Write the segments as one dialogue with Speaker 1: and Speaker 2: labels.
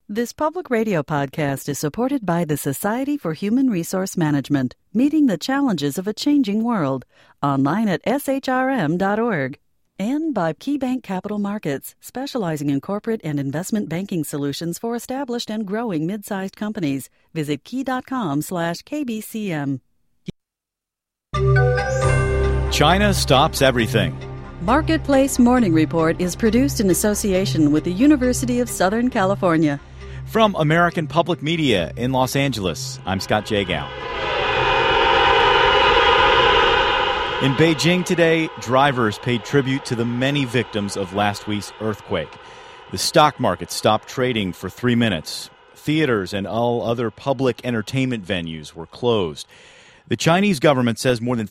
Speaker 1: This public radio podcast is supported by the Society for Human Resource Management, meeting the challenges of a changing world, online at shrm.org, and by KeyBank Capital Markets, specializing in corporate and investment banking solutions for established and growing mid-sized companies. Visit key.com/KBCM.
Speaker 2: China stops everything.
Speaker 1: Marketplace Morning Report is produced in association with the University of Southern California.
Speaker 2: From American Public Media in Los Angeles, I'm Scott Jagow. In Beijing today, drivers paid tribute to the many victims of last week's earthquake. The stock market stopped trading for 3 minutes. Theaters and all other public entertainment venues were closed. The Chinese government says more than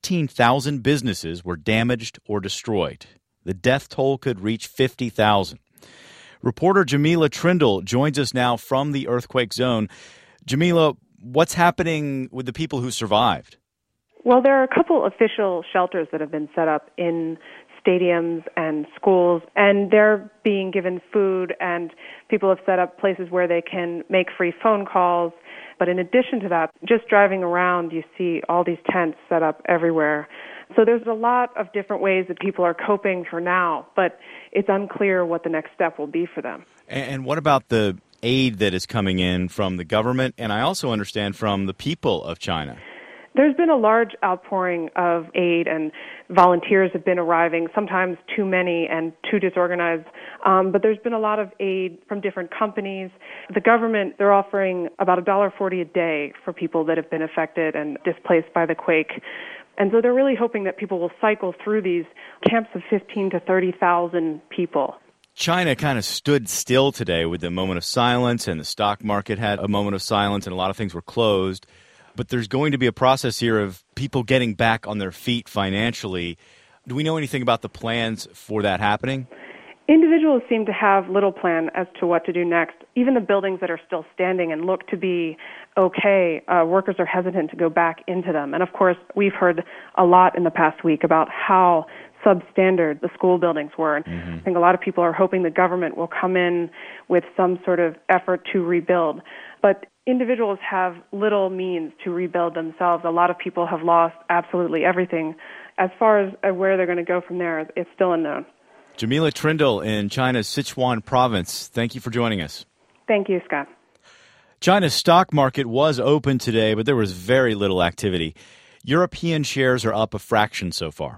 Speaker 2: 14,000 businesses were damaged or destroyed. The death toll could reach 50,000. Reporter Jamila Trindle joins us now from the earthquake zone. Jamila, what's happening with the people who survived?
Speaker 3: Well, there are a couple official shelters that have been set up in stadiums and schools, and they're being given food, and people have set up places where they can make free phone calls. But in addition to that, just driving around, you see all these tents set up everywhere. So there's a lot of different ways that people are coping for now, but it's unclear what the next step will be for them.
Speaker 2: And what about the aid that is coming in from the government, and I also understand from the people of China?
Speaker 3: There's been a large outpouring of aid, and volunteers have been arriving, sometimes too many and too disorganized. But there's been a lot of aid from different companies. The government, they're offering about $1.40 a day for people that have been affected and displaced by the quake. And so they're really hoping that people will cycle through these camps of 15,000 to 30,000 people.
Speaker 2: China kind of stood still today with the moment of silence, and the stock market had a moment of silence, and a lot of things were closed. But there's going to be a process here of people getting back on their feet financially. Do we know anything about the plans for that happening?
Speaker 3: Individuals seem to have little plan as to what to do next. Even the buildings that are still standing and look to be okay, workers are hesitant to go back into them. And of course, we've heard a lot in the past week about how substandard the school buildings were. And I think a lot of people are hoping the government will come in with some sort of effort to rebuild. But individuals have little means to rebuild themselves. A lot of people have lost absolutely everything. As far as where they're going to go from there, it's still unknown.
Speaker 2: Jamila Trindle in China's Sichuan province, thank you for joining us.
Speaker 3: Thank you, Scott.
Speaker 2: China's stock market was open today, but there was very little activity. European shares are up a fraction so far.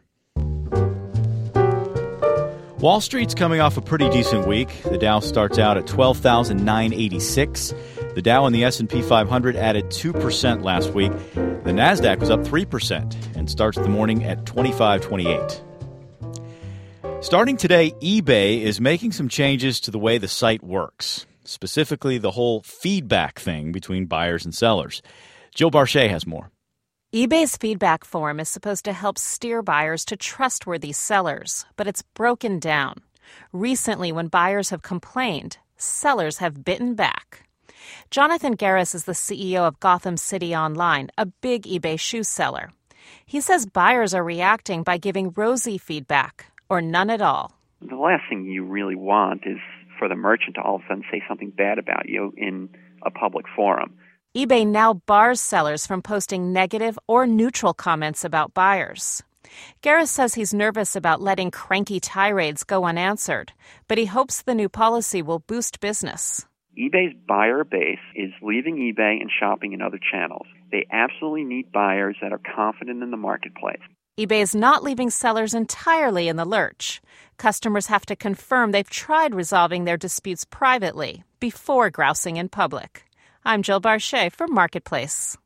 Speaker 2: Wall Street's coming off a pretty decent week. The Dow starts out at 12,986. The Dow and the S&P 500 added 2% last week. The Nasdaq was up 3% and starts the morning at 2528. Starting today, eBay is making some changes to the way the site works, specifically the whole feedback thing between buyers and sellers. Jill Barchet has more.
Speaker 4: eBay's feedback form is supposed to help steer buyers to trustworthy sellers, but it's broken down. Recently, when buyers have complained, sellers have bitten back. Jonathan Garris is the CEO of Gotham City Online, a big eBay shoe seller. He says buyers are reacting by giving rosy feedback, or none at all.
Speaker 5: The last thing you really want is for the merchant to all of a sudden say something bad about you in a public forum.
Speaker 4: eBay now bars sellers from posting negative or neutral comments about buyers. Garris says he's nervous about letting cranky tirades go unanswered, but he hopes the new policy will boost business.
Speaker 5: eBay's buyer base is leaving eBay and shopping in other channels. They absolutely need buyers that are confident in the marketplace.
Speaker 4: eBay is not leaving sellers entirely in the lurch. Customers have to confirm they've tried resolving their disputes privately before grousing in public. I'm Jill Barchet for Marketplace.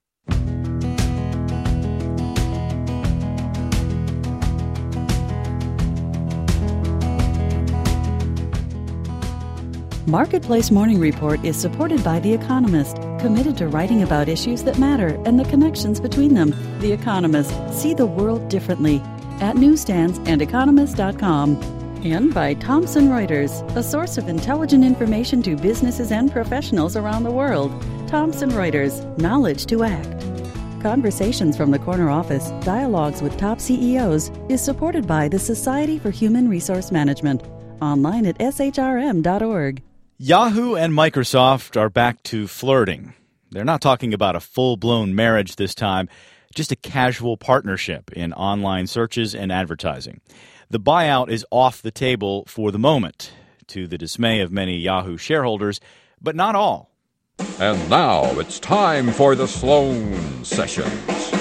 Speaker 1: Marketplace Morning Report is supported by The Economist, committed to writing about issues that matter and the connections between them. The Economist, see the world differently, at newsstands and economist.com. And by Thomson Reuters, a source of intelligent information to businesses and professionals around the world. Thomson Reuters, knowledge to act. Conversations from the Corner Office, Dialogues with Top CEOs, is supported by the Society for Human Resource Management. Online at shrm.org.
Speaker 2: Yahoo and Microsoft are back to flirting. They're not talking about a full-blown marriage this time, just a casual partnership in online searches and advertising. The buyout is off the table for the moment, to the dismay of many Yahoo shareholders, but not all.
Speaker 6: And now it's time for the Sloan Sessions.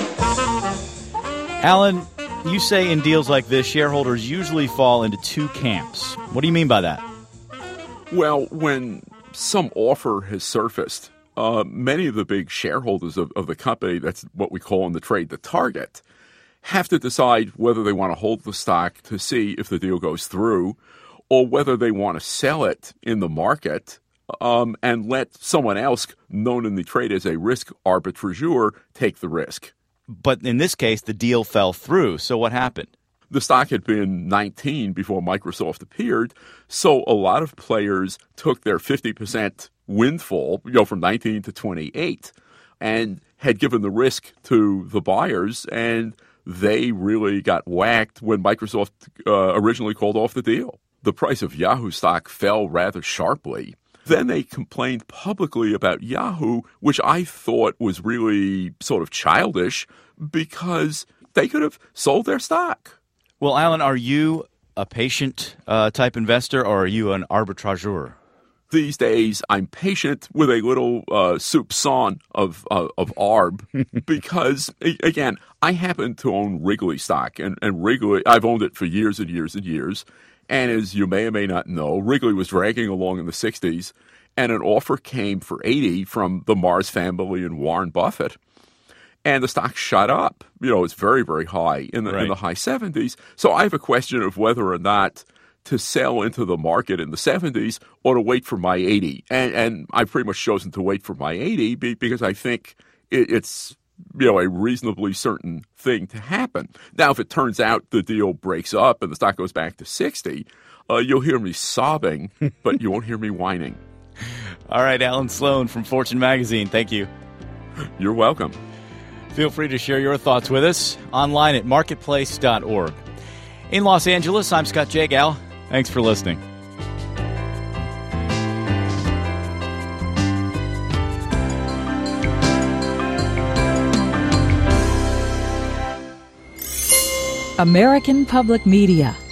Speaker 2: Alan, you say in deals like this, shareholders usually fall into two camps. What do you mean by that?
Speaker 7: Well, when some offer has surfaced, many of the big shareholders of the company, that's what we call in the trade the target, have to decide whether they want to hold the stock to see if the deal goes through or whether they want to sell it in the market and let someone else, known in the trade as a risk arbitrageur, take the risk.
Speaker 2: But in this case, the deal fell through. So what happened?
Speaker 7: The stock had been 19 before Microsoft appeared, so a lot of players took their 50% windfall, from 19 to 28, and had given the risk to the buyers, and they really got whacked when Microsoft originally called off the deal. The price of Yahoo stock fell rather sharply. Then they complained publicly about Yahoo, which I thought was really sort of childish because they could have sold their stock.
Speaker 2: Well, Alan, are you a patient type investor or are you an arbitrageur?
Speaker 7: These days, I'm patient with a little soupçon of arb because, again, I happen to own Wrigley stock. And Wrigley, I've owned it for years and years and years. And as you may or may not know, Wrigley was dragging along in the 60s, and an offer came for $80 from the Mars family and Warren Buffett. And the stock shot up. It's very, very high in the high 70s. So I have a question of whether or not to sell into the market in the 70s or to wait for my 80. And I've pretty much chosen to wait for my 80 because I think it's a reasonably certain thing to happen. Now, if it turns out the deal breaks up and the stock goes back to 60, you'll hear me sobbing, but you won't hear me whining.
Speaker 2: All right, Alan Sloan from Fortune Magazine. Thank you.
Speaker 7: You're welcome.
Speaker 2: Feel free to share your thoughts with us online at marketplace.org. In Los Angeles, I'm Scott Jagal. Thanks for listening.
Speaker 1: American Public Media